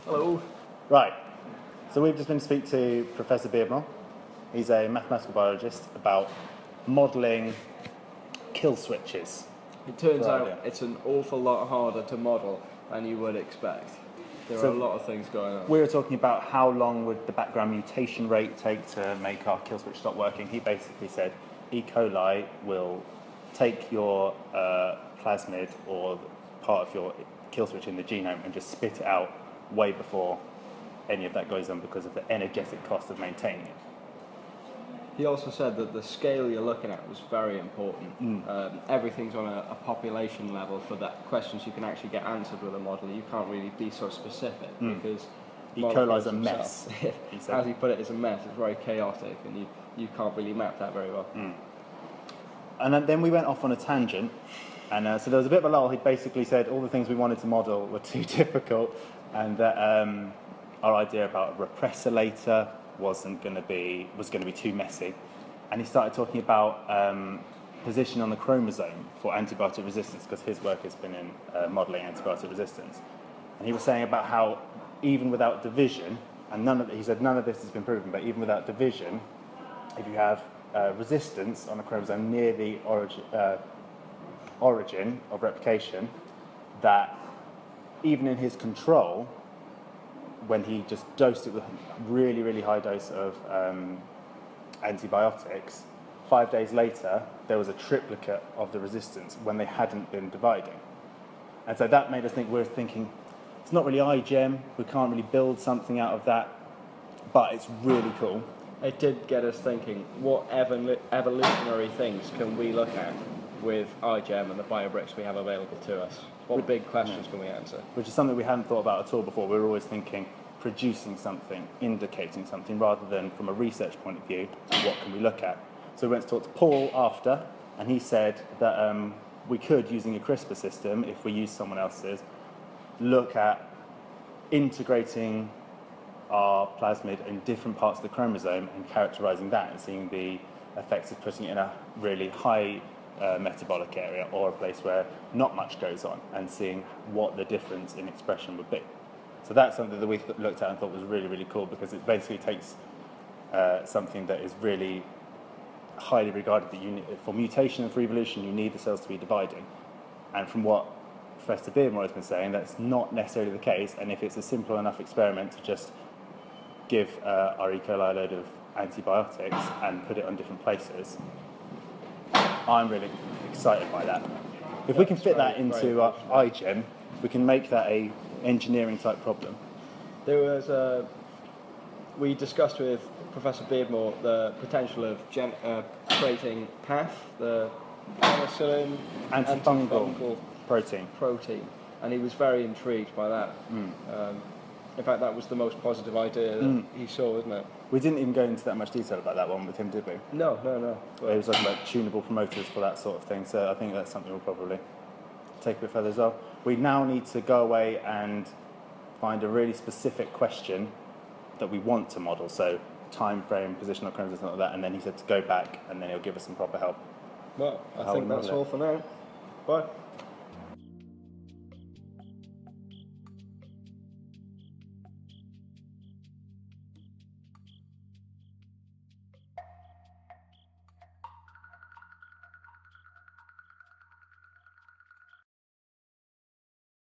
Hello. Right, so we've just been to speak to Professor Beardmore. He's a mathematical biologist about modelling kill switches. It turns Right, out yeah. it's an awful lot harder to model than you would expect. There are a lot of things going on. We were talking about how long would the background mutation rate take to make our kill switch stop working. He basically said E. coli will take your plasmid or part of your kill switch in the genome and just spit it out way before any of that goes on because of the energetic cost of maintaining it. He also said that the scale you're looking at was very important. Everything's on a population level for that questions you can actually get answered with a model. You can't really be so specific because E. coli's a mess. As he put it, it's a mess. It's very chaotic, and you can't really map that very well. And then we went off on a tangent, and so there was a bit of a lull. He basically said all the things we wanted to model were too difficult, and that our idea about a repressor was going to be too messy. And he started talking about position on the chromosome for antibiotic resistance, because his work has been in modelling antibiotic resistance. And he was saying about how even without division, and he said none of this has been proven, but even without division, if you have resistance on a chromosome near the origin of replication, that even in his control, when he just dosed it with a really, really high dose of antibiotics, 5 days later, there was a triplicate of the resistance when they hadn't been dividing. And so that made us think, we're thinking, it's not really iGEM, we can't really build something out of that, but it's really cool. It did get us thinking, what evolutionary things can we look at with iGEM and the biobricks we have available to us? What big questions can we answer? Which is something we hadn't thought about at all before. We were always thinking producing something, indicating something, rather than from a research point of view, what can we look at? So we went to talk to Paul after, and he said that we could, using a CRISPR system, if we use someone else's, look at integrating our plasmid in different parts of the chromosome and characterising that and seeing the effects of putting it in a really high metabolic area or a place where not much goes on, and seeing what the difference in expression would be. So that's something that we looked at and thought was really, really cool, because it basically takes something that is really highly regarded that you need, for mutation and for evolution, you need the cells to be dividing. And from what Professor Beardmore has been saying, that's not necessarily the case, and if it's a simple enough experiment to just give our E. coli a load of antibiotics and put it on different places, I'm really excited by that. If we can fit that into iGEM, we can make that a engineering type problem. There was we discussed with Professor Beardmore the potential of creating PAF, the penicillin Antifungal protein, and he was very intrigued by that. In fact, that was the most positive idea that he saw, wasn't it? We didn't even go into that much detail about that one with him, did we? No. It was talking about tunable promoters for that sort of thing, so I think that's something we'll probably take a bit further as well. We now need to go away and find a really specific question that we want to model, so time frame, position of chromosomes, something like that, and then he said to go back and then he'll give us some proper help. Well, I think that's all for now. Bye.